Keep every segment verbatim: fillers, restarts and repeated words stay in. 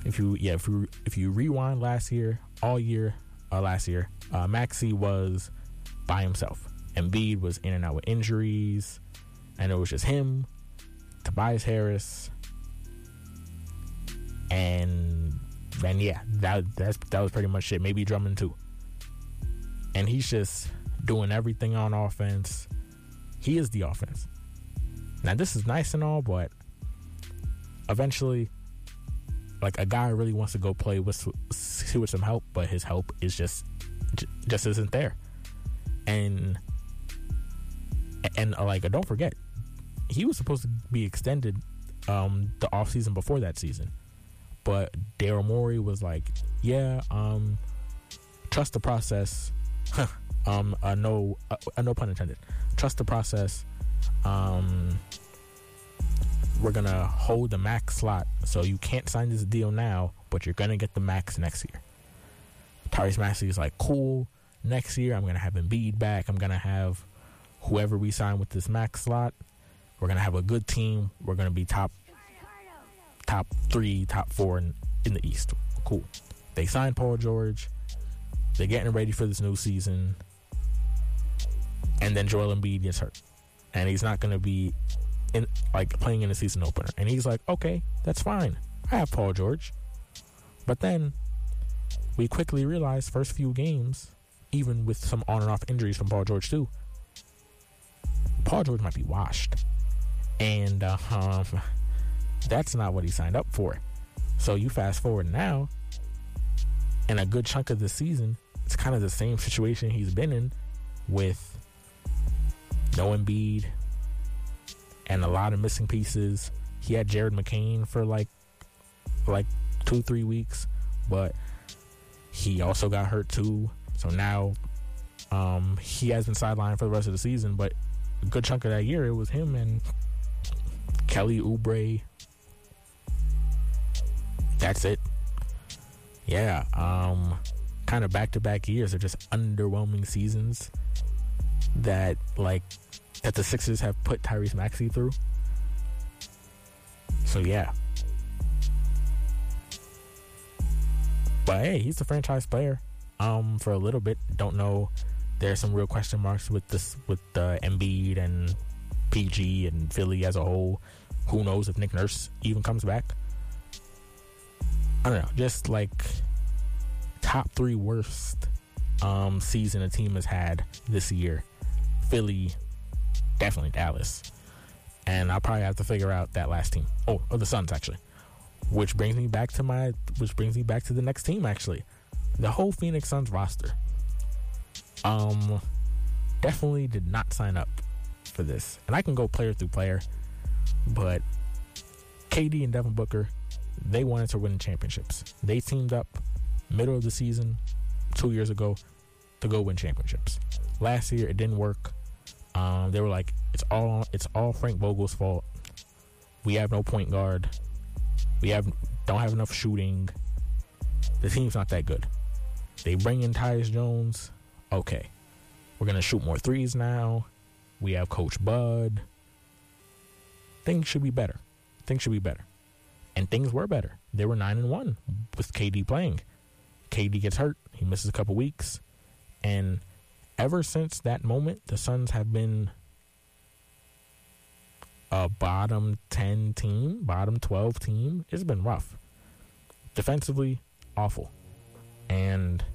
If you yeah, if you if you rewind last year, all year, uh, last year, uh, Maxey was by himself. Embiid was in and out with injuries, and it was just him, Tobias Harris, and then yeah, that that's that was pretty much it. Maybe Drummond too. And he's just doing everything on offense. He is the offense. Now this is nice and all, but eventually, like, a guy really wants to go play with see with some help, but his help is just just isn't there. And and uh, like, don't forget, he was supposed to be extended um, the offseason before that season, but Daryl Morey was like, "Yeah, um, trust the process." um, uh, no, uh, uh, no pun intended. Trust the process. Um, we're gonna hold the max slot, so you can't sign this deal now, but you're gonna get the max next year. Tyrese Maxey is like, cool. Next year, I'm gonna have Embiid back. I'm gonna have whoever we sign with this max slot. We're gonna have a good team. We're gonna be top, top three, top four in, in the East. Cool. They signed Paul George. They're getting ready for this new season, and then Joel Embiid gets hurt, and he's not gonna be in like playing in the season opener. And he's like, okay, that's fine. I have Paul George. But then we quickly realized, first few games, even with some on and off injuries from Paul George too, Paul George might be washed. And uh, um, that's not what he signed up for. So you fast forward now, and a good chunk of the season, it's kind of the same situation he's been in, with no Embiid and a lot of missing pieces. He had Jared McCain for like like two, three weeks, but he also got hurt too. So now um, he has been sidelined for the rest of the season, but a good chunk of that year, it was him and Kelly Oubre. That's it. Yeah, um, kind of back-to-back years are just underwhelming seasons that, like, that the Sixers have put Tyrese Maxey through. So, yeah. But, hey, he's a franchise player um, for a little bit. Don't know. There's some real question marks with this, with uh, Embiid and P G and Philly as a whole. Who knows if Nick Nurse even comes back? I don't know, just like top three worst um, season a team has had this year. Philly, definitely Dallas. And I'll probably have to figure out that last team. Oh, oh, the Suns, actually. Which brings me back to my, which brings me back to the next team, actually. The whole Phoenix Suns roster. Um, definitely did not sign up for this. And I can go player through player, but K D and Devin Booker, they wanted to win championships. They teamed up middle of the season two years ago to go win championships. Last year it didn't work. Um, they were like, it's all it's all Frank Vogel's fault. We have no point guard. We have don't have enough shooting. The team's not that good. They bring in Tyus Jones. Okay, we're gonna shoot more threes now. We have Coach Bud. Things should be better. Things should be better. And things were better. They were nine and one with K D playing. K D gets hurt. He misses a couple weeks. And ever since that moment, the Suns have been a bottom ten team, bottom twelve team. It's been rough. Defensively, awful. And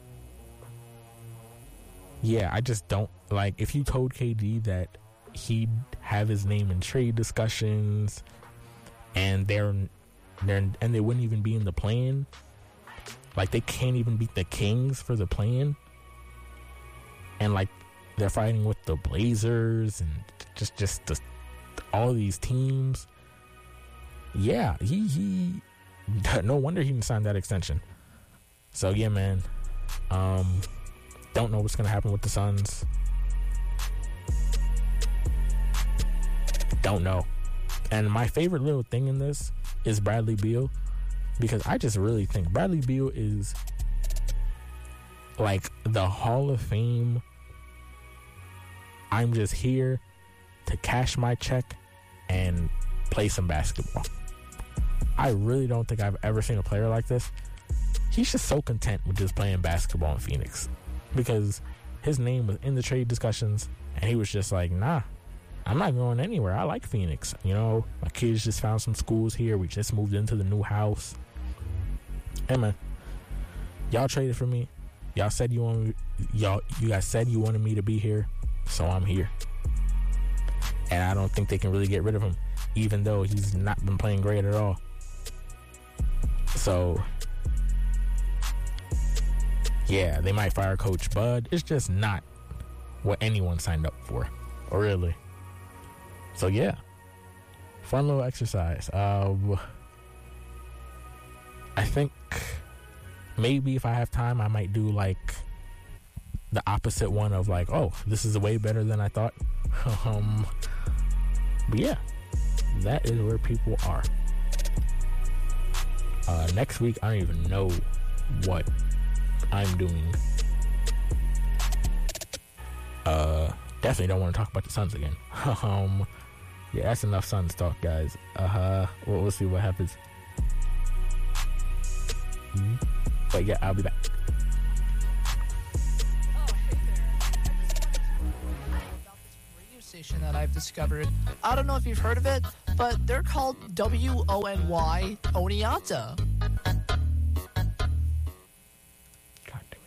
yeah, I just don't like, if you told K D that he'd have his name in trade discussions and they're They're, and they wouldn't even be in the play-in. Like, they can't even beat the Kings for the play-in. And, like, they're fighting with the Blazers and just just the, all these teams. Yeah, he, he... No wonder he didn't sign that extension. So, yeah, man. Um, don't know what's going to happen with the Suns. Don't know. And my favorite little thing in this is Bradley Beal, because I just really think Bradley Beal is like the Hall of Fame. I'm just here to cash my check and play some basketball. I really don't think I've ever seen a player like this. He's just so content with just playing basketball in Phoenix because his name was in the trade discussions, and he was just like, nah, I'm not going anywhere. I like Phoenix. You know, my kids just found some schools here. We just moved into the new house. Hey, man, y'all traded for me. Y'all said you want me, y'all, you guys said you wanted me to be here, so I'm here. And I don't think they can really get rid of him, even though he's not been playing great at all. So, yeah, they might fire Coach Bud. It's just not what anyone signed up for, really. So, yeah, fun little exercise. Um, I think maybe if I have time, I might do like the opposite one of like, oh, this is way better than I thought. um, but yeah, that is where people are. Uh, next week, I don't even know what I'm doing. Uh, definitely don't want to talk about the Suns again. um, yeah, that's enough Suns talk, guys. Uh huh. We'll, we'll see what happens. Mm-hmm. But yeah, I'll be back. Station that I've discovered. I don't know if you've heard of it, but they're called W O N Y Oneonta. God damn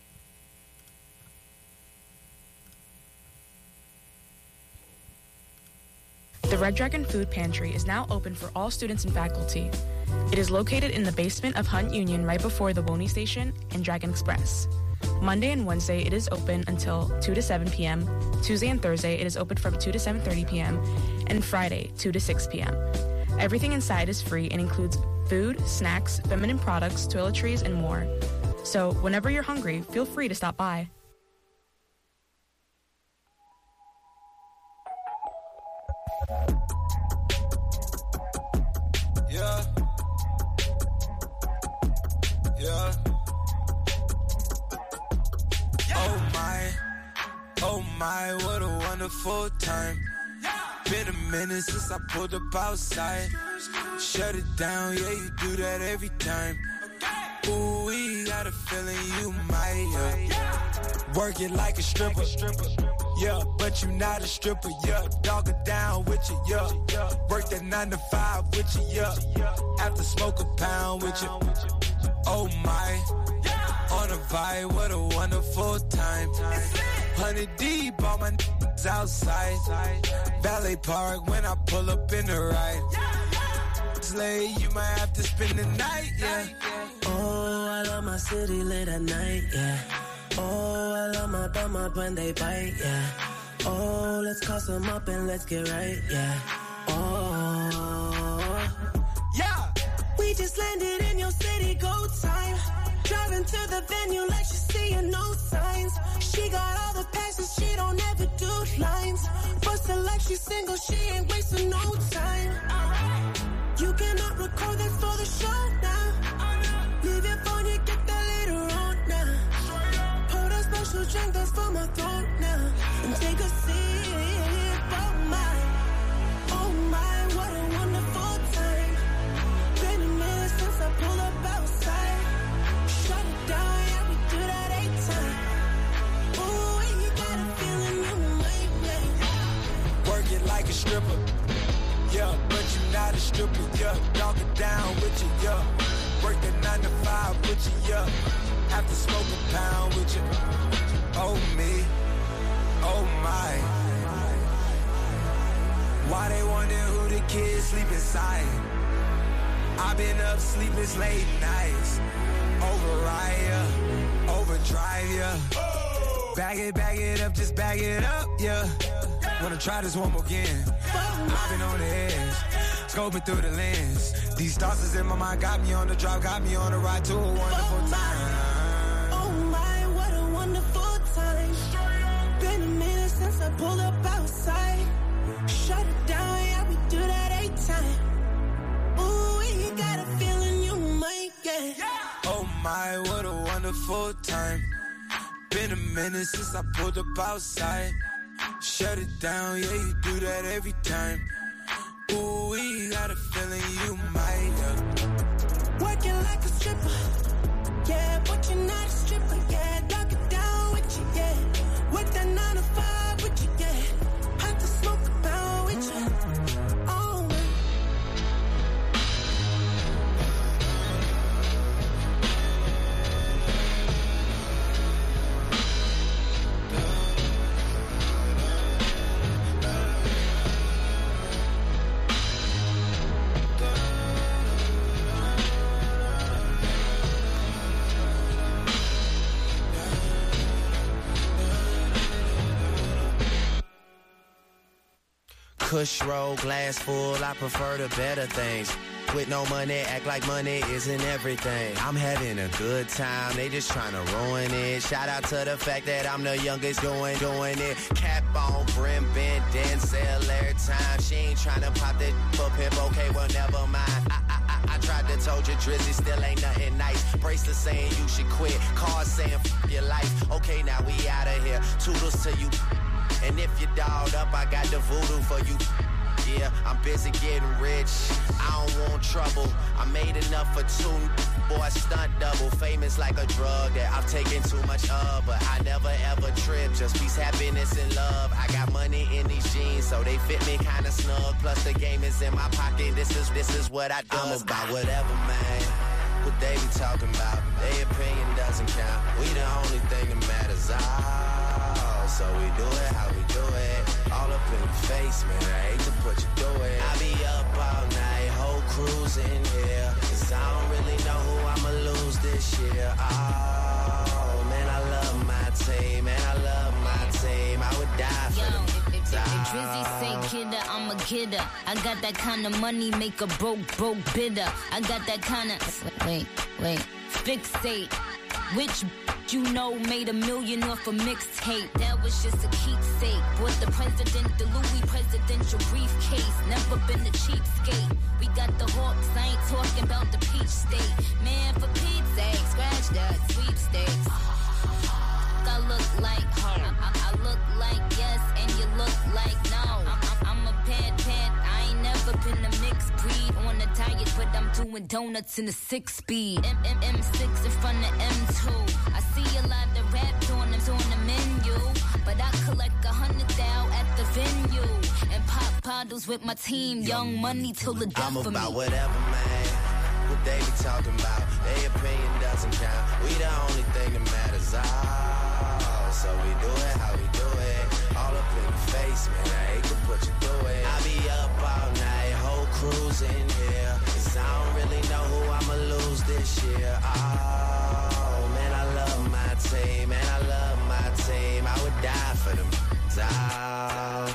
it. The Red Dragon Food Pantry is now open for all students and faculty. It is located in the basement of Hunt Union right before the Woney Station and Dragon Express. Monday and Wednesday, it is open until two to seven p.m. Tuesday and Thursday, it is open from two to seven thirty p.m. And Friday, two to six p.m. Everything inside is free and includes food, snacks, feminine products, toiletries, and more. So whenever you're hungry, feel free to stop by. Yeah. Yeah. Oh my, oh my, what a wonderful time. Been a minute since I pulled up outside. Shut it down, yeah, you do that every time. Ooh, we got a feeling you might, yeah. Work it like a stripper, yeah, but you not a stripper, yeah. Dog it down with you, yeah. Work that nine to five with you, yeah. After smoke a pound with you. Oh my, on a vibe, what a wonderful time. Hundred deep, all my n****s outside. Valet Park when I pull up in the ride. Slay, you might have to spend the night, yeah. Oh, I love my city late at night, yeah. Oh, I love my bummer when they bite, yeah. Oh, let's call some up and let's get right, yeah. Oh, Yeah. we just landed in your city, go time. Driving to the venue like she's seeing no signs. She got all the passes, she don't ever do lines. Bustin' like she's single, she ain't wasting no time. You cannot record this for the show now. Leave your phone, you get that later on now. Pour that special drink that's for my throat now. And take a sip, oh my, oh my, what a wonderful time. Been a minute since I pulled up outside. Shut it down, yeah, we do that eight time. Ooh, you got a feeling you might make. Work it like a stripper, yeah, but you not a stripper, yeah. Dog it down with you, yeah. Work that nine to five with you, yeah. After smoke a pound with you. Oh me, oh my. Why they wonder who the kids sleep inside? I've been up sleepless late nights. Override, yeah. Overdrive, yeah. Bag it, bag it up, just bag it up, yeah. Wanna try this one more again. I've been on the edge, scoping through the lens. These thoughts is in my mind, got me on the drive, got me on the ride to a wonderful time. Oh my, what a wonderful time. Been a minute since I pulled up outside. Shut it down, yeah, we do that eight time. Ooh, you got a feeling you might get. Oh my, what a wonderful time. Been a minute since I pulled up outside. Shut it down, yeah, you do that every time. Ooh, we got a feeling you might, yeah. like a stripper. Yeah, but you're not a stripper. Yeah, lock it down with you. Yeah, with that nine to five with you. Yeah, have to smoke a pound with you. Oh. Kush roll, glass full, I prefer the better things. With no money, act like money isn't everything. I'm having a good time, they just trying to ruin it. Shout out to the fact that I'm the youngest doing, doing it. Cap on, brim bent, Denzel every time. She ain't trying to pop that for pimp, okay, well never mind. I, I, I, I tried to told you Drizzy still ain't nothing nice. Bracelet saying you should quit, cars saying f your life. Okay, now we out of here, toodles to you. And if you dolled up, I got the voodoo for you. Yeah, I'm busy getting rich. I don't want trouble. I made enough for two. Boy, stunt double. Famous like a drug that I've taken too much of. But I never ever trip. Just peace, happiness, and love. I got money in these jeans, so they fit me kinda snug. Plus the game is in my pocket. This is this is what I do. I'm about whatever, man. What they be talking about. Their opinion doesn't count. We the only thing that matters. Oh, so we do it how we do it. All up in your face, man. I hate to put you through it. I be up all night, whole crew's in here. Cause I don't really know who I'ma lose this year. Oh, man, I love my team. Man, I love my team. I would die for Yo, them. if, if, if Drizzy say kidder, I'm a kidder. I got that kind of money, make a broke, broke bidder. I got that kind of... Wait, wait. Fixate. Which... you know, made a million off a mixtape. That was just a keepsake. Bought the president, the Louis presidential briefcase. Never been a cheapskate. We got the Hawks, I ain't talking about the peach state. Man, for Pete's sake, scratch that sweepstakes. I look like home. I, I, I look like yes, and you look like no. I'm, I'm, I'm a bad pet. I ain't never been a mixed breed. On a diet, but I'm doing donuts in a six speed. M M M six in front of M two. I see a lot of rap on them on the menu, but I collect a hundred thou at the venue and pop bottles with my team. Young money till the death I'm of me. about whatever, man. What they be talking about, their opinion doesn't count. We the only thing that matters. Oh, so we do it how we do it. All up in your face, man. I hate to put you through it. I be up all night, whole crew's in here. Cause I don't really know who I'ma lose this year. Oh, man, I love my team. Man, I love my team. I would die for them. Die.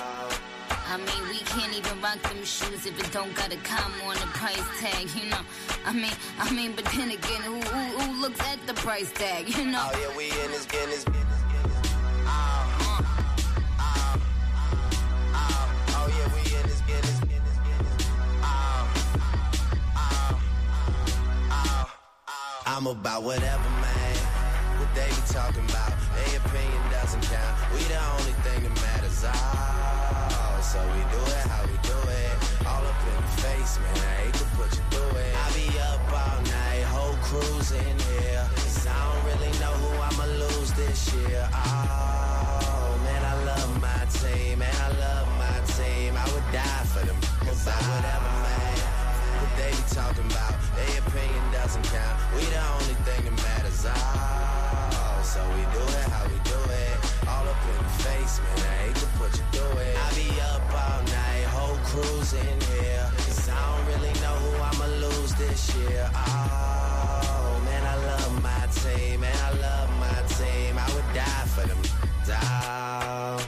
I mean, we can't even rock them shoes if it don't got a comma on the price tag, you know. I mean, I mean, but then again, who who, who looks at the price tag, you know? Oh yeah, we in this business, business, business. Oh, oh, oh, oh yeah, we in this business, business, business. Oh, oh, oh, oh. I'm about whatever, man. What they be talking about, their opinion doesn't count. We the only thing that matters. Oh, so we do it how we do it. All up in your face, man. I hate to put you through it. I be up all night, whole crew's in here. Cause I don't really know who I'ma lose this year. Oh, man, I love my team. Man, I love my team. I would die for them. Cause I whatever, man. What they be talking about, their opinion doesn't count. We the only thing that matters. Oh, so we do it how we do it. All up in your face, man. I hate to put you through it. I be up all night, whole crew's in here. Cause I don't really know who I'ma lose this year. Oh, man, I love my team. Man, I love my team. I would die for them. Die.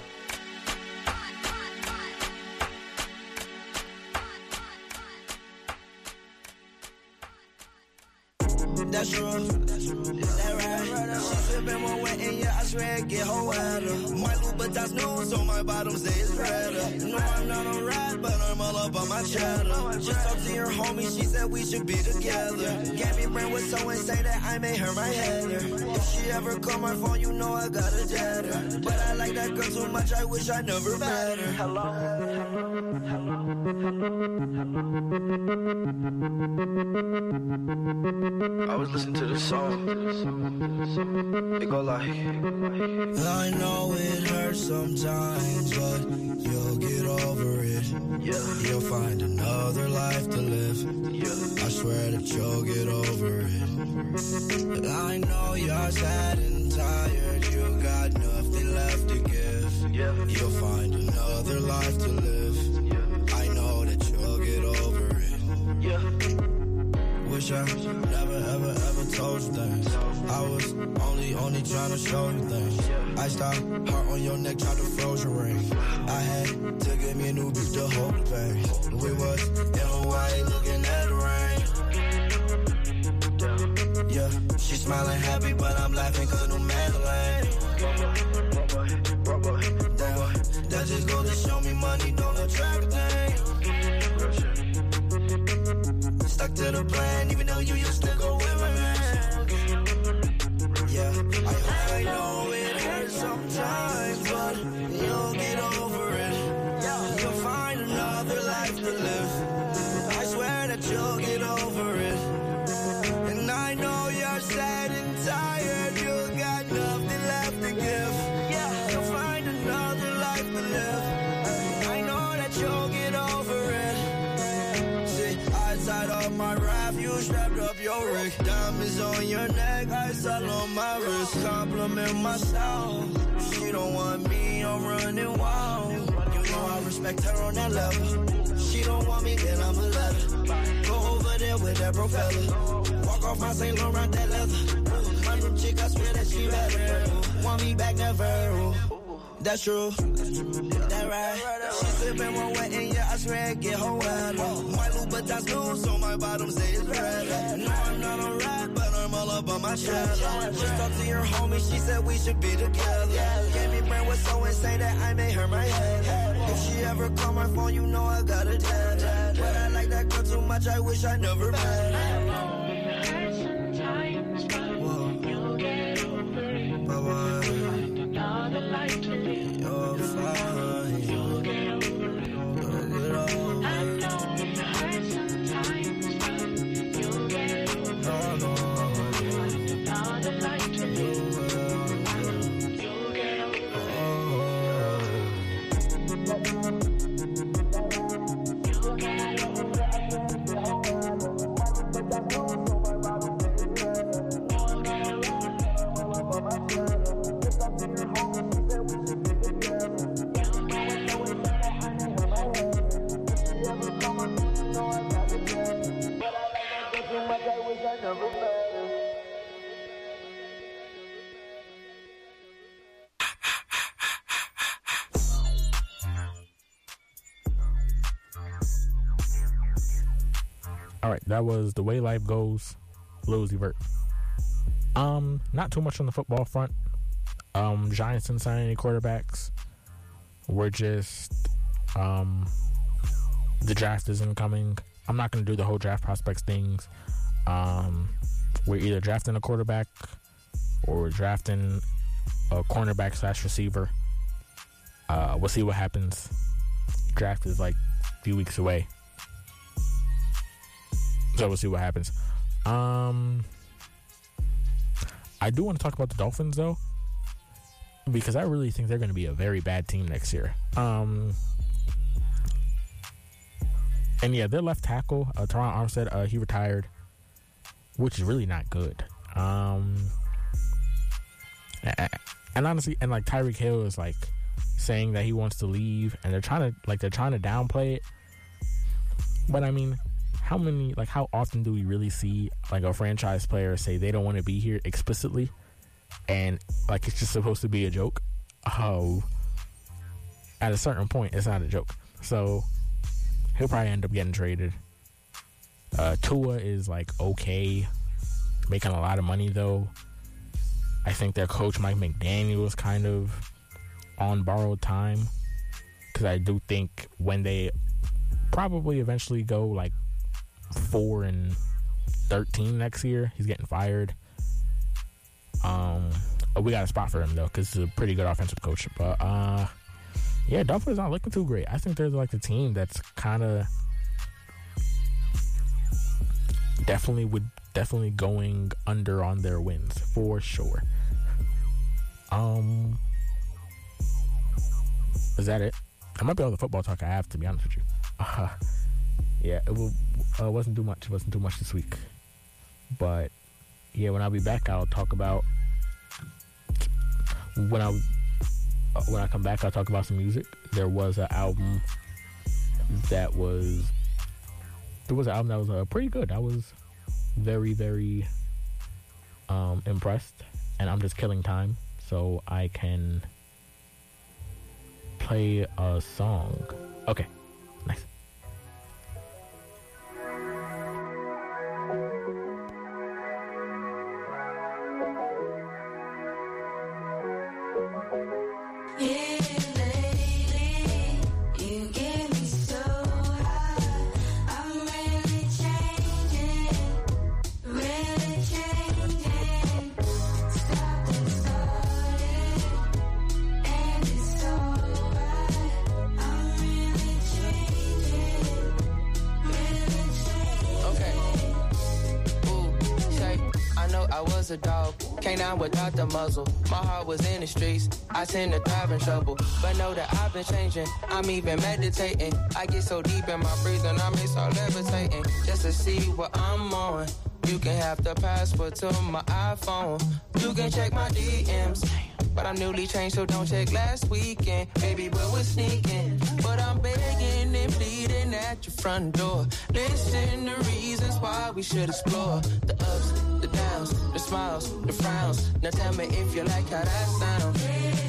That's true. That's That right. She sippin' more wet and yeah, I swear it get her wetter. My Louboutins new, so my bottoms say it's redder. No, I'm not a rat, but I'm all up on my cheddar. Just talked to your homie, she said we should be together. Gave me brain with so insane that I made her my header. If she ever call my phone, you know I got a jetter. But I like that girl too much, I wish I never met her. Hello. I was listening to the song. It go like, I know it hurts sometimes, but you'll get over it. Yeah. You'll find another life to live. Yeah. I swear that you'll get over it. I know you're sad and tired. You got nothing left to give. Yeah. You'll find another life to live. Yeah. I know that you'll get over it. Yeah. Wish I never, ever, ever told you things. I was only, only trying to show you things. I stopped, heart on your neck, tried to froze your ring. I had to get me a new beat to hold the pain. We was in Hawaii looking at the rain. Yeah, she's smiling happy, but I'm laughing cause no Madeline. Damn, that just goes to show me money don't attract a thing. Stuck to the plan, even though you used to go with my man. Yeah, I, I know it hurts sometimes, but you'll get over it. You'll find another life to live. I swear that you'll get over it. And I know you're sad and tired, you got nothing left to give. You'll find another life to live. I know that you'll get over it. See, I tied up my raft, you strapped up your rig. Diamonds on your neck, ice all on my wrist. Compliment my style. She don't want me, I'm running wild. You know I respect her on that level. She don't want me, then I'ma let her. Go over there with that bro fella. Walk off my Saint Laurent, that leather. My new chick, I swear that she better. Want me back, never. That's true. That right. She sippin' more wet and yeah, I swear it get her wetter. My Louboutins new, so my bottoms say it's redder. No, I'm not a rat, but I'm all up on my cheddar. Just talked to your homie, she said we should be together. Gave me brain was so insane that I made her my head. If she ever call my phone, you know I got a dad. But I like that girl too much, I wish I never met her. You're fine. You'll get over it. I know it hurts sometimes, but you'll get over it. No, no, find another life to live. You'll get over All right, that was The Way Life Goes, Lil Uzi Vert. Um, not too much on the football front. Um, Giants didn't sign any quarterbacks. We're just, um, the draft isn't coming. I'm not going to do the whole draft prospects things. Um, we're either drafting a quarterback or we're drafting a cornerback slash receiver. Uh, we'll see what happens. Draft is like a few weeks away. So we'll see what happens. Um, I do want to talk about the Dolphins, though, because I really think they're going to be a very bad team next year. Um, and yeah, their left tackle, uh, Teron Armstead, uh, he retired, which is really not good. Um, and honestly, and like Tyreek Hill is like saying that he wants to leave, and they're trying to like they're trying to downplay it. But I mean, how many, like, how often do we really see, like, a franchise player say they don't want to be here explicitly and, like, it's just supposed to be a joke? Oh, at a certain point, it's not a joke. So, he'll probably end up getting traded. Uh, Tua is, like, okay, making a lot of money, though. I think their coach, Mike McDaniel, is kind of on borrowed time. Because I do think when they probably eventually go like four and thirteen next year, he's getting fired. Um, we got a spot for him though, because he's a pretty good offensive coach. But uh, yeah, Dolphins not looking too great. I think they're like the team that's kind of definitely would definitely going under on their wins for sure. Um, is that it? That might be all the football talk I have, to be honest with you. Uh, yeah, it will, uh, wasn't too much. It wasn't too much this week. But yeah, when I'll be back, I'll talk about when I uh, when I come back. I'll talk about some music. There was an album that was there was an album that was uh, pretty good. I was very very um, impressed, and I'm just killing time so I can play a song. Okay, nice. A dog, can't out without the muzzle. My heart was in the streets, I tend to thrive in trouble. But know that I've been changing, I'm even meditating. I get so deep in my breathing, I may start levitating. Just to see what I'm on. You can have the password to my iPhone. You can check my D Ms. But I'm newly changed, so don't check last weekend. Baby, but we're sneaking. But I'm begging and pleading at your front door. Listing the reasons why we should explore. The ups, the downs, the smiles, the frowns. Now tell me if you like how that sounds.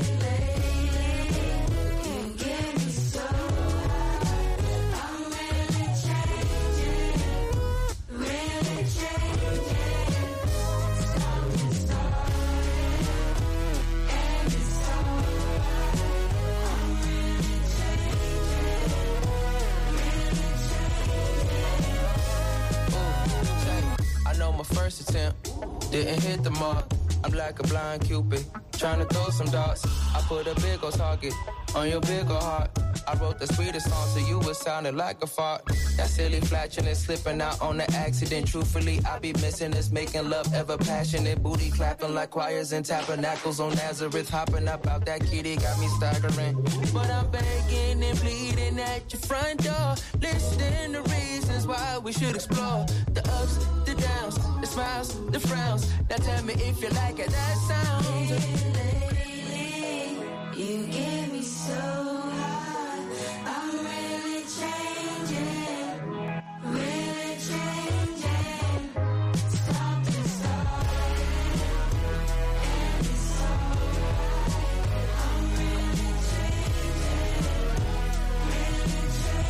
My first attempt didn't hit the mark. I'm like a blind cupid, trying to throw some darts. I put a big old target on your big old heart. I wrote the sweetest song to you, it sounded like a fart. That silly flatulence slipping out on the accident. Truthfully, I be missing this, making love ever passionate. Booty clapping like choirs and tabernacles on Nazareth. Hopping up out that kitty got me staggering. But I'm begging and pleading at your front door. Listing the reasons why we should explore. The ups, the downs, the smiles, the frowns. Now tell me if you like it, that sounds. Lately, you get me so high. I'm really changing, really changing. Something started, and it's alright. I'm really changing, really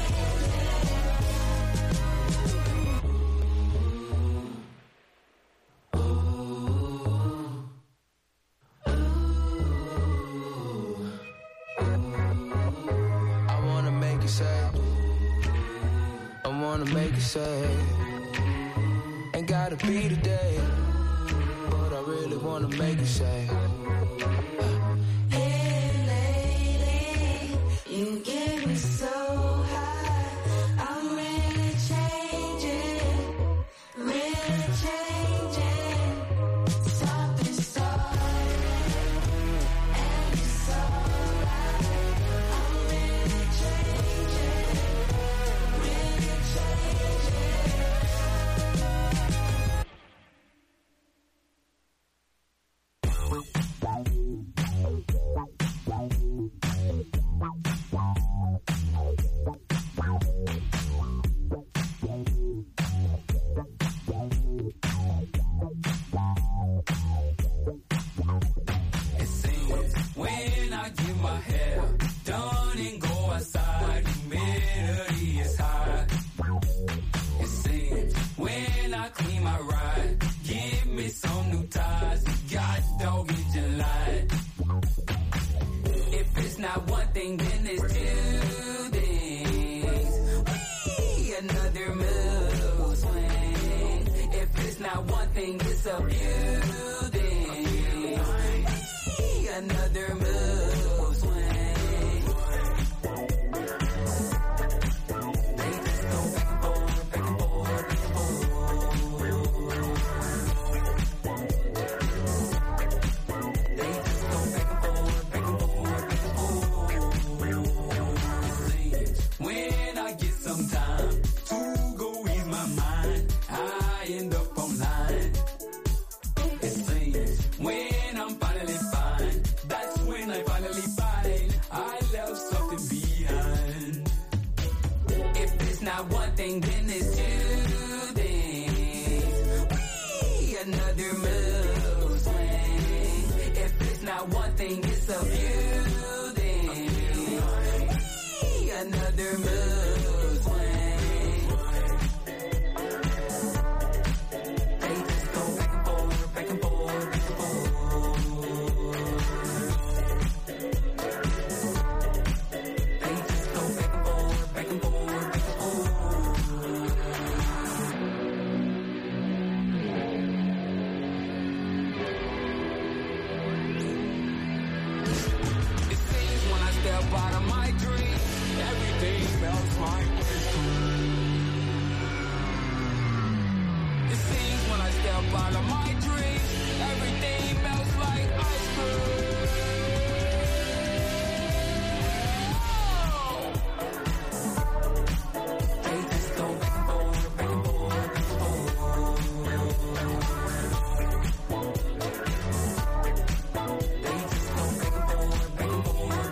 Make it say, ain't gotta be today, but I really wanna make it say. Here lately, you get me so high. I'm really changing, really changing. Something started, and it's alright. I'm really changing, really It seems when I get my hair done and go outside, humidity is high. It seems when I clean my ride, give me some new ties. You got doggy lot. If it's not one thing, then it's two things. Whee! Another mood swing. If it's not one thing, it's a few things. Whee! Another mood swing. One thing, then it's two things. Whee! Another mood swing. If it's not one thing, it's a few things. Whee! Another mood swing. They just go back and forth, back and forth, back and forth. They just go back and forth, back and forth. Out of my dream, everything melts my ice cream. It seems when I step out of my dream, everything melts like ice cream. They just go back and forth, back and forth, back and forth. They just go back and forth, back and forth.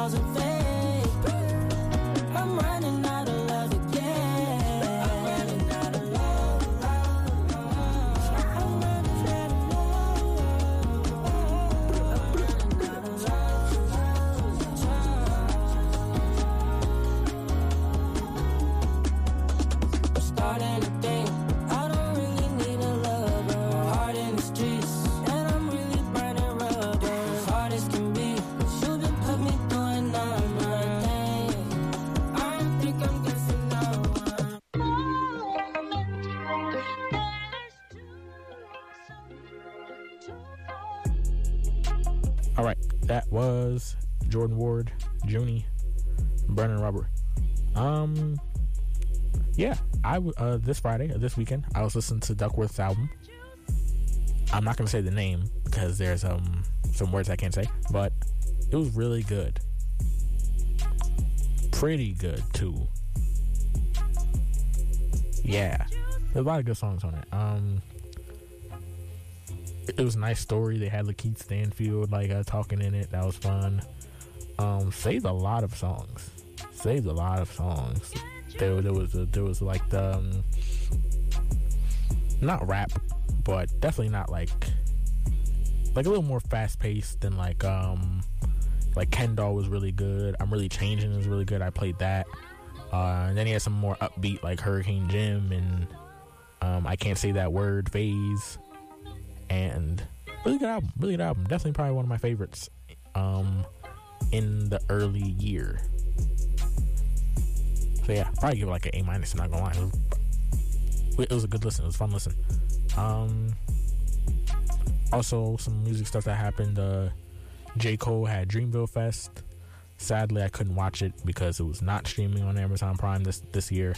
wasn't fake. I'm running out of love again. I'm running out of love. I'm running out of love. I'm starting to think I don't really need a lover. Heart in the streets, and I'm really burning rubber. Hard as can be, you done put me through another thing. I don't think I'm guessing no one. All right, that was Jordan Ward, Junie, Burning Rubber. Um, yeah, I w- uh this Friday, uh, this weekend, I was listening to Duckworth's album. I'm not gonna say the name because there's um some words I can't say, but it was really good, pretty good too. Yeah, there's a lot of good songs on it. Um. It was a nice story. They had Lakeith Stanfield like uh, talking in it. That was fun. Um, saved a lot of songs. Saved a lot of songs. There, there was a, there was like the um, not rap, but definitely not like like a little more fast paced than like um like Ken Doll was really good. I'm Really Changing is really good. I played that. Uh, and then he had some more upbeat like Hurricane Jim and um, I Can't Say That Word Phase. And really good album, really good album. Definitely probably one of my favorites um, in the early year. So yeah, probably give it like an A minus. I'm not gonna lie, it was, it was a good listen. It was a fun listen. Um, also, some music stuff that happened. Uh, J. Cole had Dreamville Fest. Sadly, I couldn't watch it because it was not streaming on Amazon Prime this this year.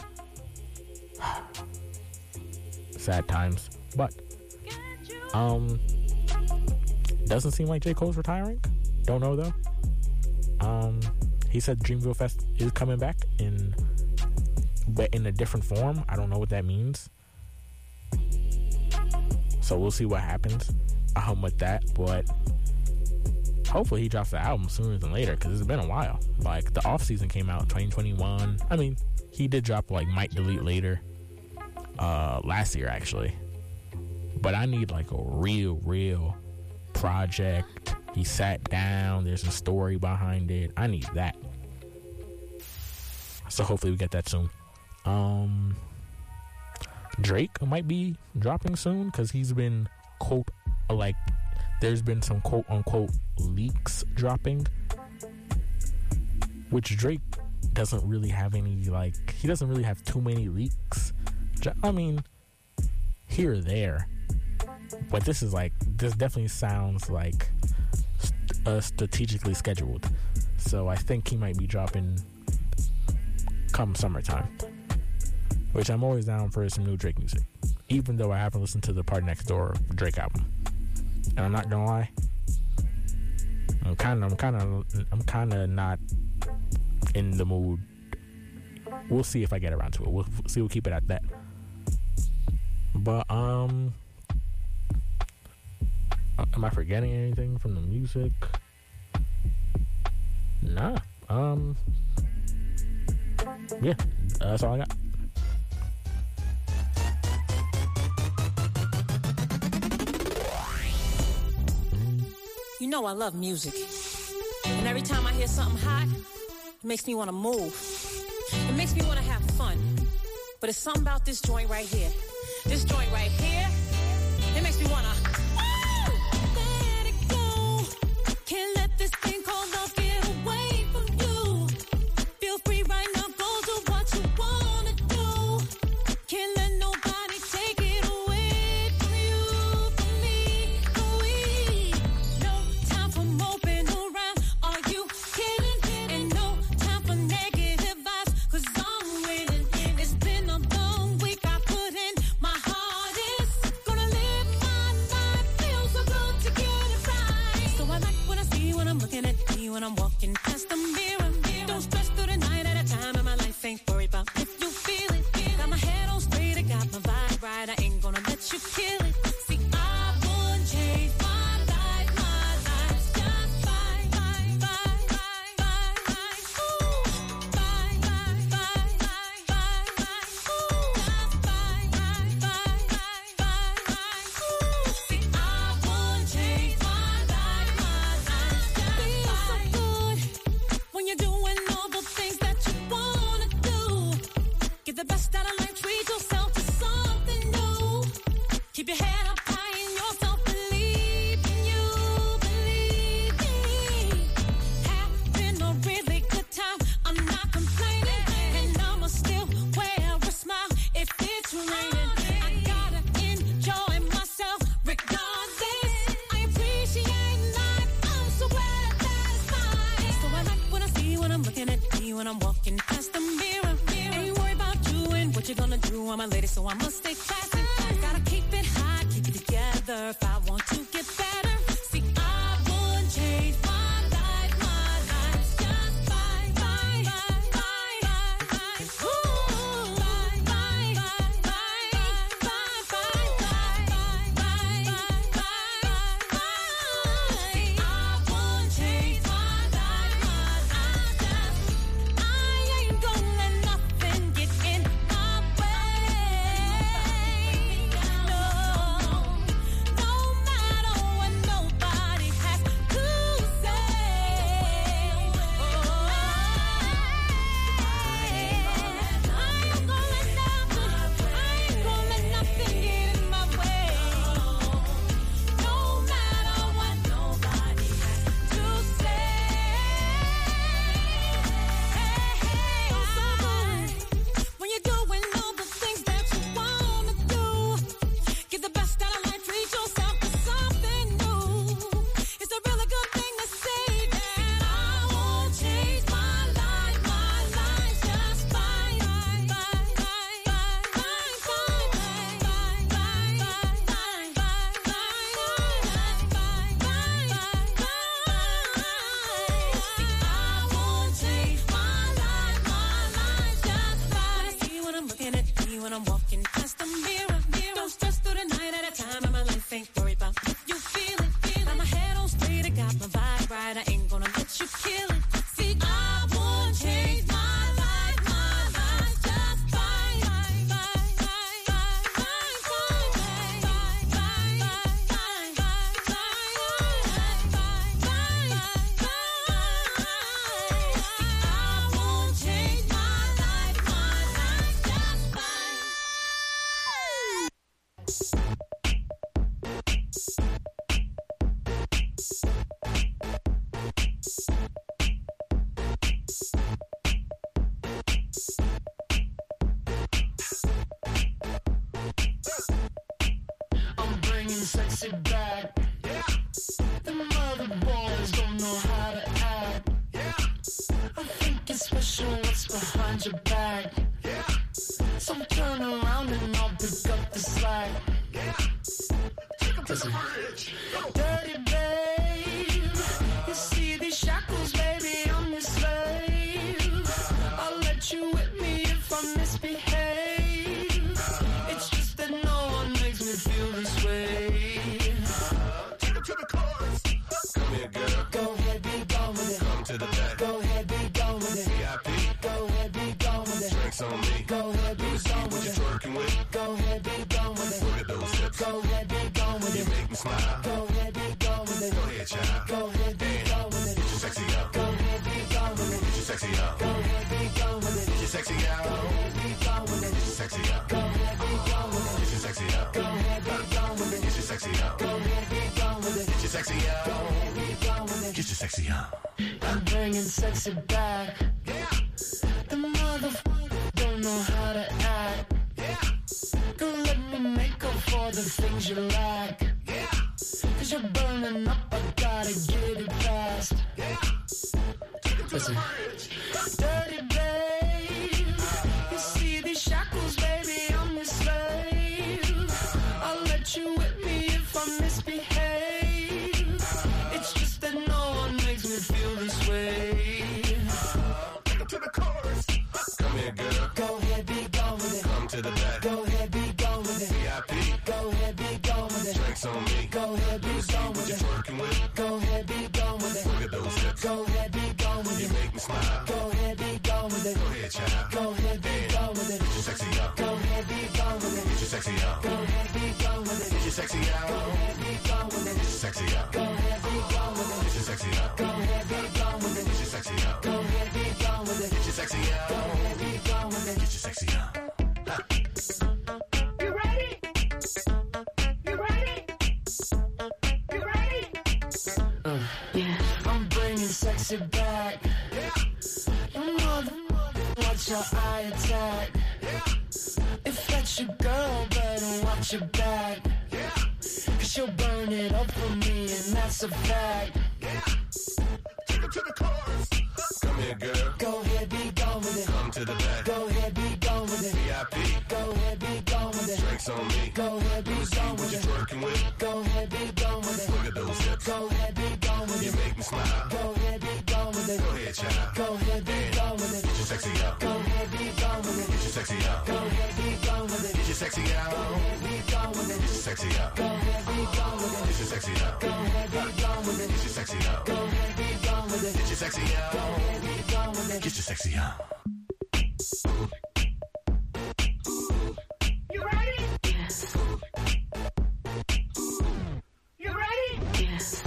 Sad times, but. Um, doesn't seem like J. Cole's retiring. Don't know though. Um, he said Dreamville Fest is coming back in, but in a different form. I don't know what that means. So we'll see what happens um, with that. But hopefully he drops the album sooner than later because it's been a while. Like the off season came out twenty twenty-one. I mean, he did drop like Might Delete Later uh, last year actually. But I need like a real, real project. He sat down. There's a story behind it. I need that. So hopefully we get that soon. Um, Drake might be dropping soon because he's been quote like there's been some quote unquote leaks dropping, which Drake doesn't really have any like he doesn't really have too many leaks. I mean, here or there. But this is like this definitely sounds like uh, strategically scheduled. So I think he might be dropping come summertime, which I'm always down for some new Drake music, even though I haven't listened to the Party Next Door Drake album. And I'm not gonna lie, I'm kind of, I'm kind of, I'm kind of not in the mood. We'll see if I get around to it. We'll see. We'll keep it at that. But um. Am I forgetting anything from the music? Nah. Um. Yeah, that's all I got. You know I love music. And every time I hear something hot, it makes me want to move. It makes me want to have fun. But it's something about this joint right here. This joint right here, it makes me want to... Can't let this thing called love get away from you. Feel free right now, go do what you wanna do. Can't let nobody take it away from you, from me, from we. No time for moping around, are you kidding? And no time for negative vibes, cause I'm winning. It's been a long week, I put in my hardest. Gonna live my life, feels so good to get it right. So I like what I see when I'm looking at me when I'm walking past the mirror. Don't stress through the night at a time, and my life ain't worried about if you feel it. Got my head on straight, I got my vibe right. I ain't gonna let you kill it. See, I wouldn't change my life, my life's just fine, fine, fine, fine, fine. when I'm walking past the mirror. Ain't worried about you and what you're gonna do. I'm a lady, so I must stay classy. Gotta keep it high, keep it together if I want to get better. See, I wouldn't change my life, my life just fine, fine, fine, fine, fine. Ooh, fine, fine, fine, fine, fine, fine, fine, fine, fine, fine. See, I wouldn't change my life, my life just. I ain't gonna let nothing get in my way. No, no matter what nobody has to say. Oh, I ain't gonna let nothing, I ain't gonna let nothing get in my way. No matter what nobody has to say. When you're doing all the things that you wanna do, get the best out of life, treat yourself to something new. It's a really good thing to say that I won't change my life, my life just fine, fine, fine, fine, fine, fine, fine, fine, fine, fine, fine, fine, I won't change my life, my life just fine. See when I'm looking at me when I'm walking past the mirror. Don't stress through the night at a time, and my life ain't worried about if you feel it. Got my head on straight, I got my vibe right. I ain't gonna let you kill it. See, I won't change my life, my life just fine, fine, fine, fine, fine, fine, fine, fine, fine, fine, I won't change my life, my life just fine. I'm bringing sexy back. Yeah. The mother boys don't know how to act. Yeah. I think it's special what's behind your back. Yeah. So turn around and I'll pick up the slack. Yeah. Take 'em to the bridge. Dirty babe. You see these shackles, baby, I'm your slave. I'll let you whip me if I misbehave. It's just that no one makes me feel this way. Take 'em to the chorus. Come here, girl. Go ahead, be gone with it. Come to the back. Go ahead, be gone with it. V I P. Go ahead, be gone with it. Drinks on me. Go ahead, be gone with it. Twerking with. Go ahead, be gone with it. Look at those hips. Go ahead, be gone with it. You make me smile. Go ahead, be gone with it. Go ahead, child. Go ahead, be gone with it. Get your sexy up. Go ahead, be gone with it. Get your sexy up. Go ahead, be gone with it. Get your sexy up. Go ahead, be gone with it. Get your sexy up. Go ahead, be gone with it. Get your sexy up. Go ahead, be gone with it. Get your sexy up. Go ahead, be gone with it. Get your sexy up. Go ahead, be gone with it. Get your sexy up. I'm bringing sexy back. Yeah. The motherfucker don't know how to act. Yeah. Go let me make up for the things you lack. Yeah. Cause you're burning up, I gotta get it fast. Yeah. Listen. Dirty babe. You see these shackles, baby, I'm your slave. I'll let you whip me if I misbehave. It's just that no one makes me feel this way. Take 'em to the chorus. Come here, girl. Go ahead, be gone with it. Come to the back. Go ahead, be gone with it. V I P. Go ahead, be gone with it. Drinks on me. Go ahead, be gone with it. Twerking with. Go ahead, be gone with it. Look at those hips. Go ahead, be gone with it. You make me smile. Go ahead, be gone with it. Go ahead, child. Go ahead, be gone with it. Get your sexy up. Go ahead, be gone with it. Get your sexy up. Go ahead, be gone with it. Get your sexy up. Go ahead, be gone with it. Get your sexy up. Go ahead, be gone with it. Get your sexy up. Go ahead, be gone with it. Get your sexy up. Go ahead, be gone with it. Get your sexy up. Go ahead, be gone with it. Get your sexy up. You ready? You ready? You ready? Uh, yeah. I'm bringing sexy back. Yeah. You mother, watch your eye attack. Yeah. If that's your girl, better watch your back. Yeah. Cause she'll burn it up for me, and that's a fact. Yeah. Take 'em to the chorus. Come here, girl. Go ahead, be gone. child. Go ahead, be gone with it. Get your sexy out. Go ahead, be gone with it. Get your sexy out. Go ahead, be gone with it. Get your sexy out. Go ahead, be gone with it. Get your sexy out. Go ahead, be gone with it. Get your sexy out. Go ahead, be gone with it. Get your sexy out. Go ahead, be gone with it. Get your sexy out. Go ahead, be gone with it. Get your sexy out. You ready? Yes. You ready? Yes.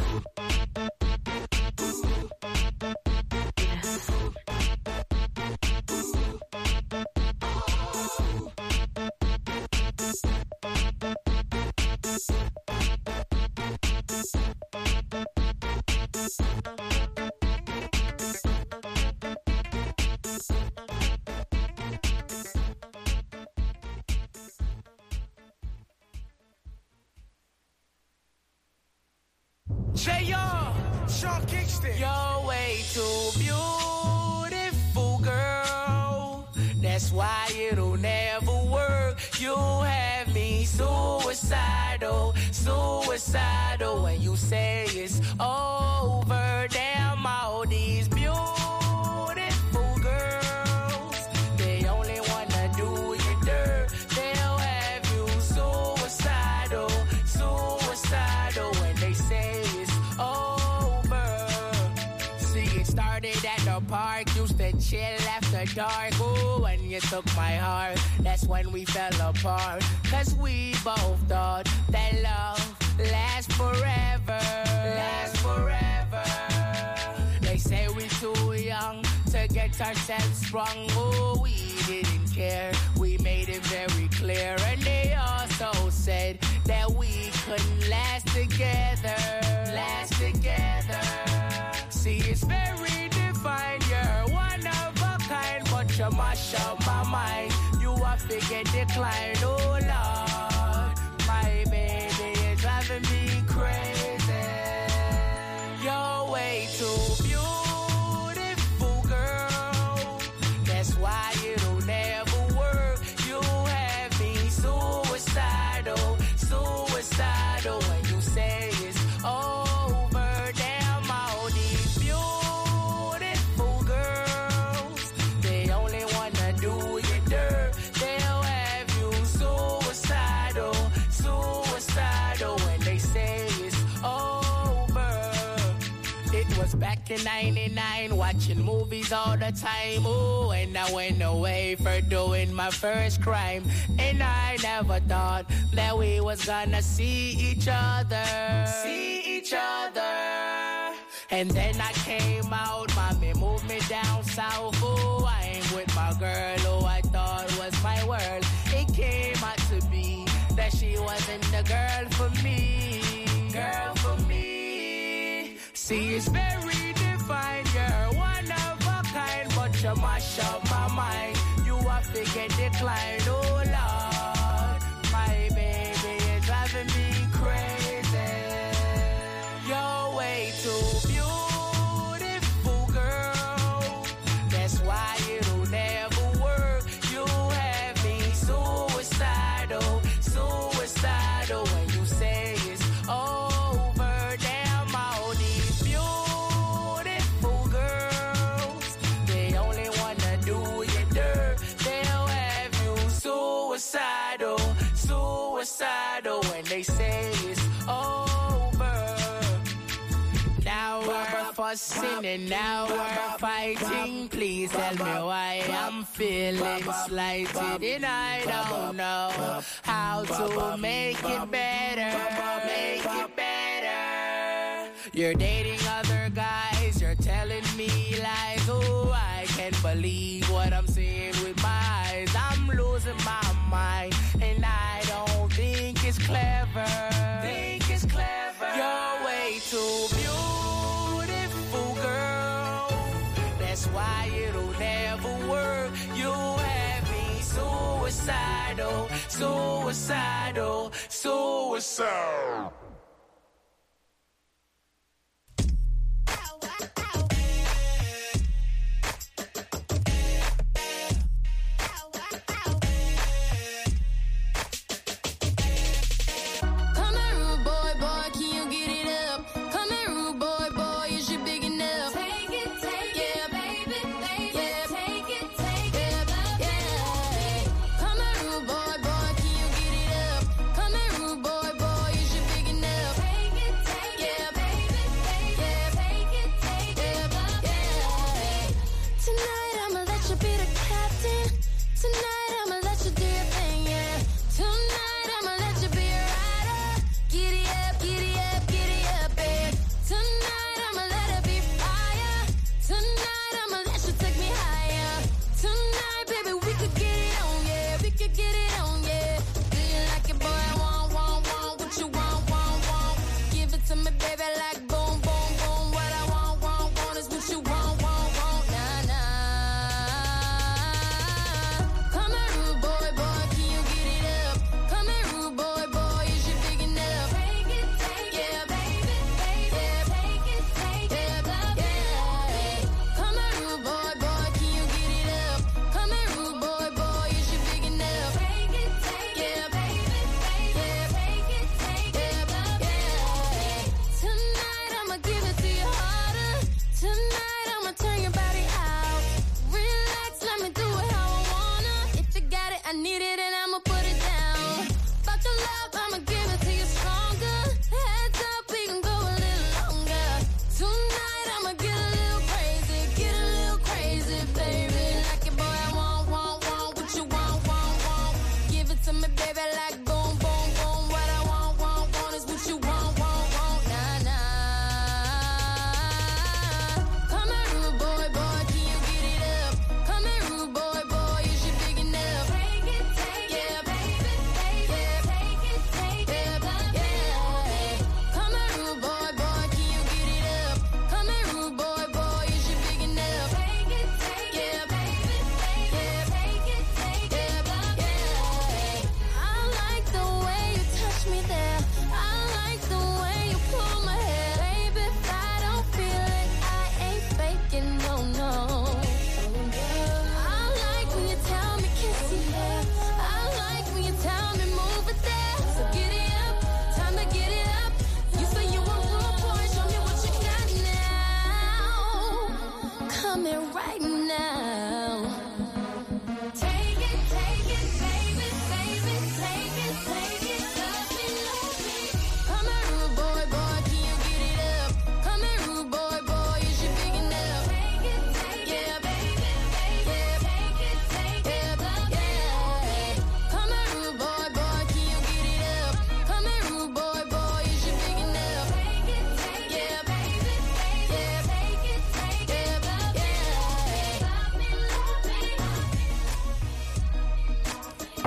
J R, Sean Kingston. You're way too beautiful, girl. That's why it'll never work. You have me suicidal, suicidal. When you say it's over, damn all these beautiful girls, they only wanna do you dirt. They'll have you suicidal, suicidal. When they say it's over. See, it started at the park, used to chill after dark. Ooh, when you took my heart, that's when we fell apart. Cause we both thought that love lasts forever, lasts forever. They say we too young to get ourselves sprung. Oh, we didn't care, we made it very clear. And they also said that we couldn't last together, last together. See, it's very defined, you're one of a kind, but you mash up my mind. You are figure decline, oh Lord. My baby is driving me crazy. You're way too beautiful, girl. That's why it'll never work. You have me suicidal, suicidal. When you say it's over, damn all these beautiful girls, they only wanna do you dirt. They'll have you suicidal, suicidal. When they say it's over. It was back in ninety-nine, watching movies all the time. Oh, and I went away for doing my first crime. And I never thought that we was gonna see each other, see each other. And then I came out, mommy moved me down south. Oh, I ain't with my girl who I thought was my world. It came out to be that she wasn't the girl for me, girl for me. See, it's very defined, you're one of a kind, but you mash up my mind. You are figure decline, oh Lord. My baby is driving me crazy. You're way too beautiful, girl. That's why it'll never work. You have me suicidal, suicidal. When you say it's over, damn all these beautiful girls, they only wanna do you dirt. They'll have you suicidal, suicidal. When they say it's over. Now we're fussing and now we're fighting. Please tell me why I'm feeling slighted, and I don't know how to make it better, make it better. You're dating other guys, you're telling me lies. Oh, I can't believe what I'm seeing with my eyes. I'm losing my mind, and I don't think it's clever. Think it's clever. You're way too beautiful, girl. That's why it'll never work. You have me suicidal, suicidal, suicidal. Come here, rude boy, boy, can you get it up? Come here, rude boy, boy, is you big enough? Take it, take it,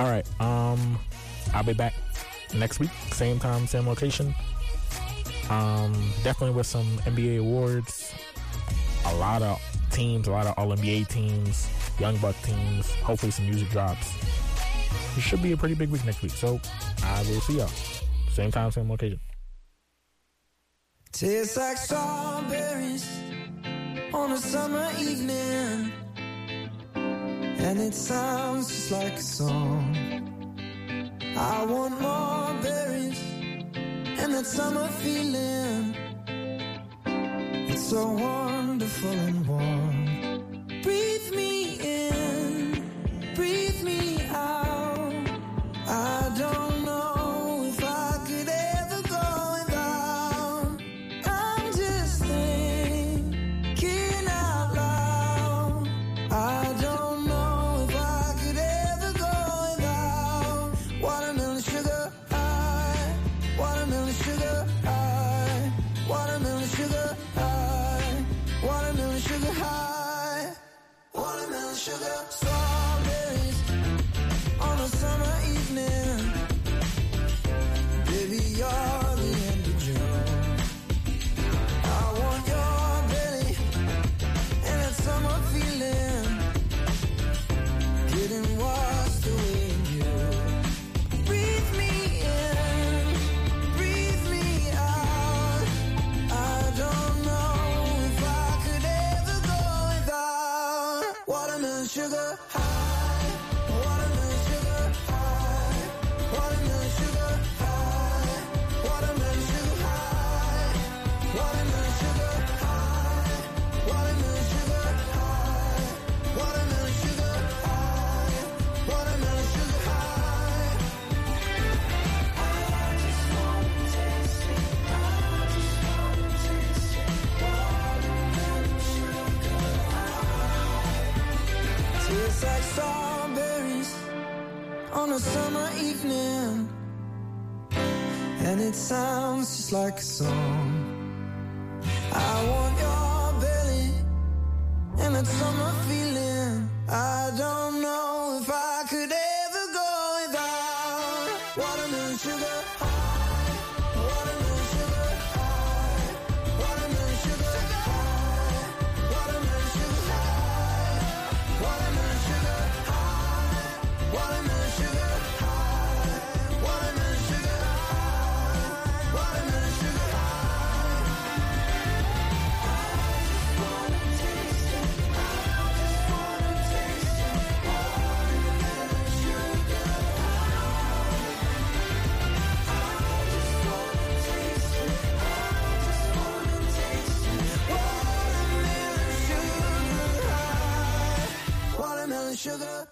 All right. Um, I'll be back next week, same time, same location. Um, definitely with some N B A awards. A lot of teams, a lot of All N B A teams, Young Buck teams. Hopefully some music drops. It should be a pretty big week next week. So I will see y'all. Same time, same location. Tastes like strawberries on a summer evening, and it sounds just like a song. I want more berries and that summer feeling. It's so wonderful and warm. Breathe me in, breathe me out. I don't know if I could ever go without. I'm just thinking out loud. I don't know if I could ever go without watermelon sugar high, watermelon sugar high, watermelon sugar high, watermelon sugar high, watermelon sugar. Strawberries on a summer evening. Baby, you're the end of June. I want your belly and that summer feeling. Getting washed away in you. Breathe me in, breathe me out. I don't know if I could ever go without watermelon sugar high, watermelon sugar high, watermelon sugar high, watermelon sugar high, watermelon sugar high, watermelon sugar high, watermelon sugar high, watermelon sugar high. I just wanna taste it. I just wanna taste it. Watermelon sugar high. Tastes like strawberries on a summer evening, and it sounds just like a song. I want your belly and that summer feeling. I don't know if I could ever go without watermelon sugar high, watermelon sugar high, watermelon sugar high, watermelon sugar high, watermelon sugar high, watermelon sugar high, watermelon sugar high, watermelon sugar high. I just wanna taste it. I just wanna taste it. Watermelon sugar high. I just wanna taste it. I just wanna taste it. Watermelon sugar high. Watermelon sugar.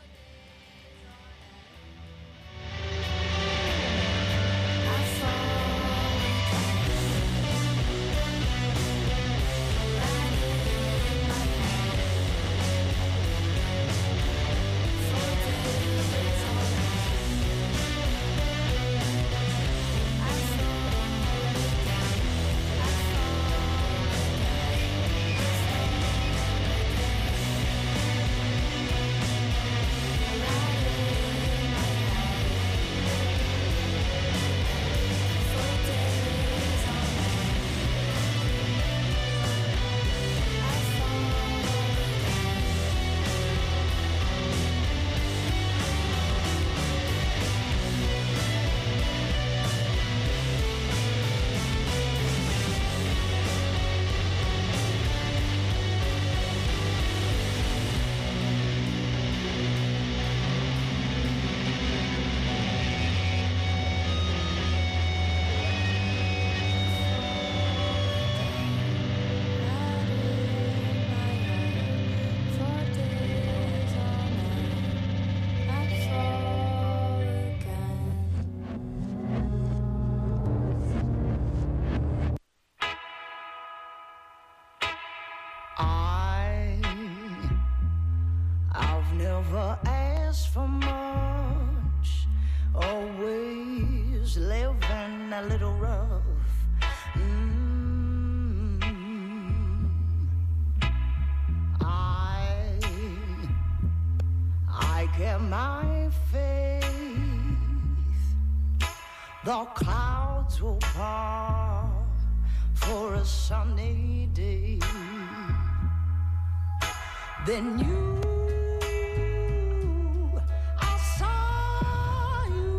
I, I've never asked for much, always living a little rough. Mm. I, I get my fill The clouds will part for a sunny day. Then you, I saw you.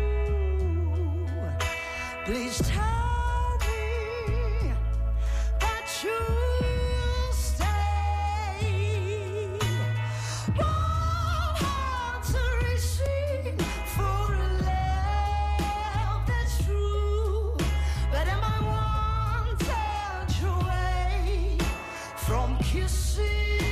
Please tell me that you'll stay. One heart to receive for a love that's true. But am I one touch away from kissing?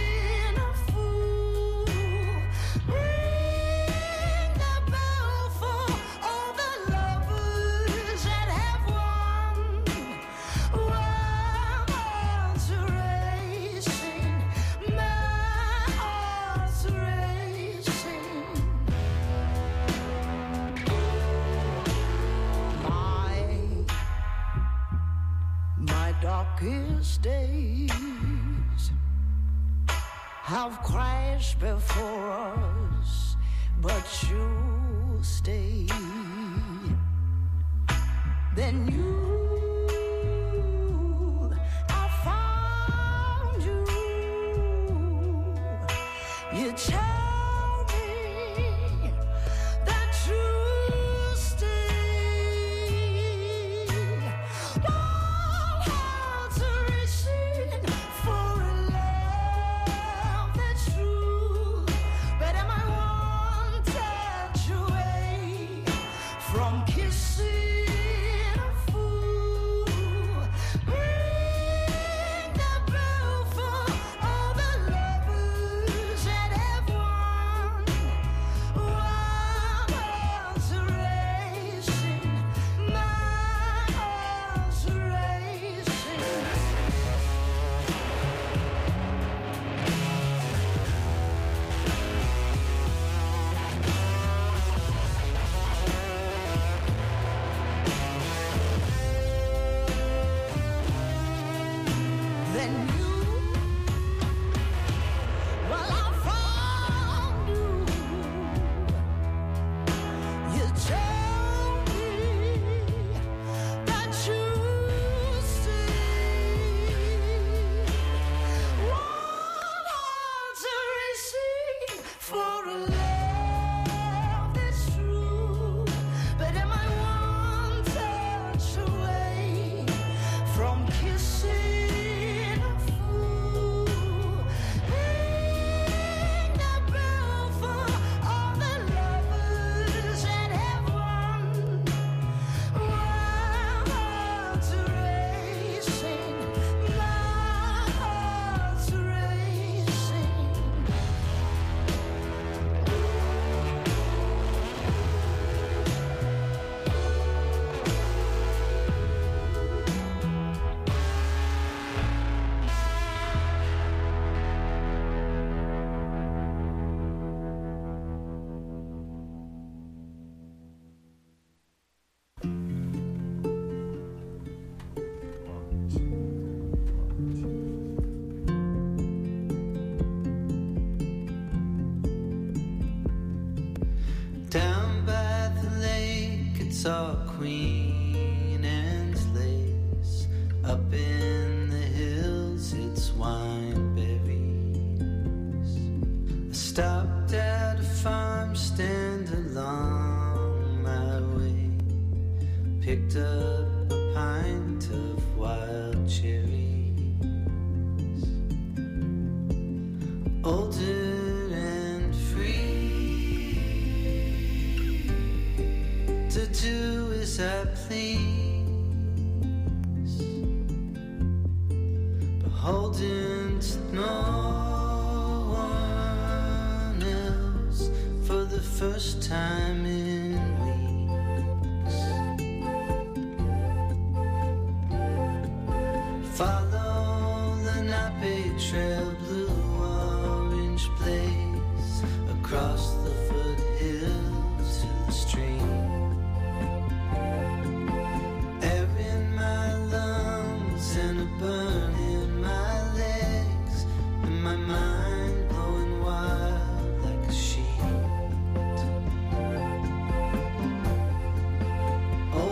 Darkest days have crashed before us, but you stay. Then you, I found you. You tell me that you stay. Down by the lake, it's all Queen Anne's lace. Up in the hills, it's wine berries. I stopped at a farm stand along my way, picked up a pint of wild cherries. Older to do as I please, beholden to no one else for the first time in weeks. Follow the Nape Trail, blue orange blaze across the foothills to the stream. And a burn in my legs, and my mind blowing wild like a sheet.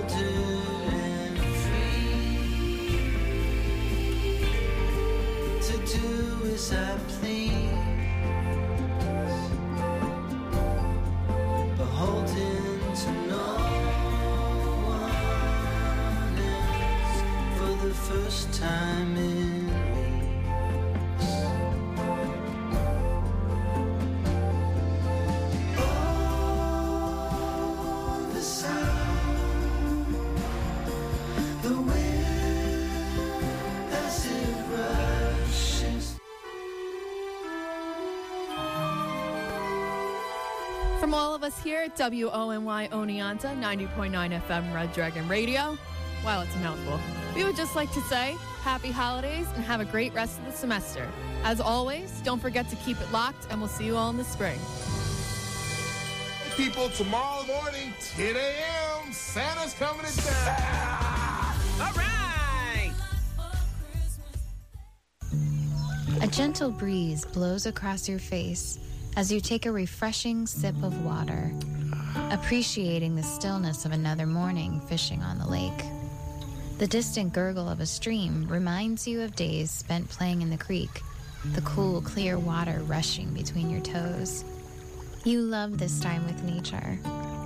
From all of us here at W O N Y Oneonta, ninety point nine F M Red Dragon Radio, wow, it's a mouthful. We would just like to say happy holidays and have a great rest of the semester. As always, don't forget to keep it locked, and we'll see you all in the spring. People, tomorrow morning, ten a.m., Santa's coming to town. All right! A gentle breeze blows across your face as you take a refreshing sip of water, appreciating the stillness of another morning fishing on the lake. The distant gurgle of a stream reminds you of days spent playing in the creek, the cool, clear water rushing between your toes. You love this time with nature,